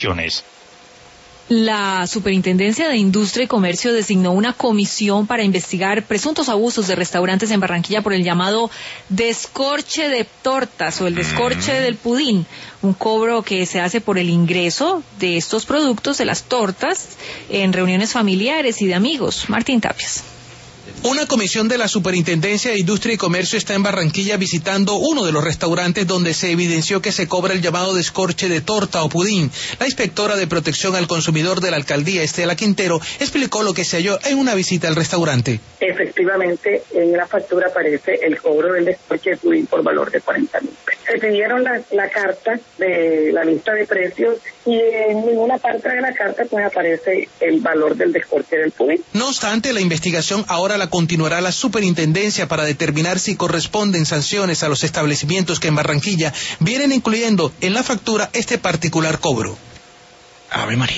La Superintendencia de Industria y Comercio designó una comisión para investigar presuntos abusos de restaurantes en Barranquilla por el llamado descorche de tortas o el descorche del pudín, un cobro que se hace por el ingreso de estos productos, de las tortas, en reuniones familiares y de amigos. Martín Tapias. Una comisión de la Superintendencia de Industria y Comercio está en Barranquilla visitando uno de los restaurantes donde se evidenció que se cobra el llamado descorche de torta o pudín. La inspectora de Protección al Consumidor de la Alcaldía, Estela Quintero, explicó lo que se halló en una visita al restaurante. Efectivamente, en la factura aparece el cobro del descorche de pudín por valor de 40.000 pesos. Se pidieron la carta de la lista de precios y en ninguna parte de la carta pues aparece el valor del descorche del pudín. No obstante, la investigación ahora la continuará la Superintendencia para determinar si corresponden sanciones a los establecimientos que en Barranquilla vienen incluyendo en la factura este particular cobro. Ave María.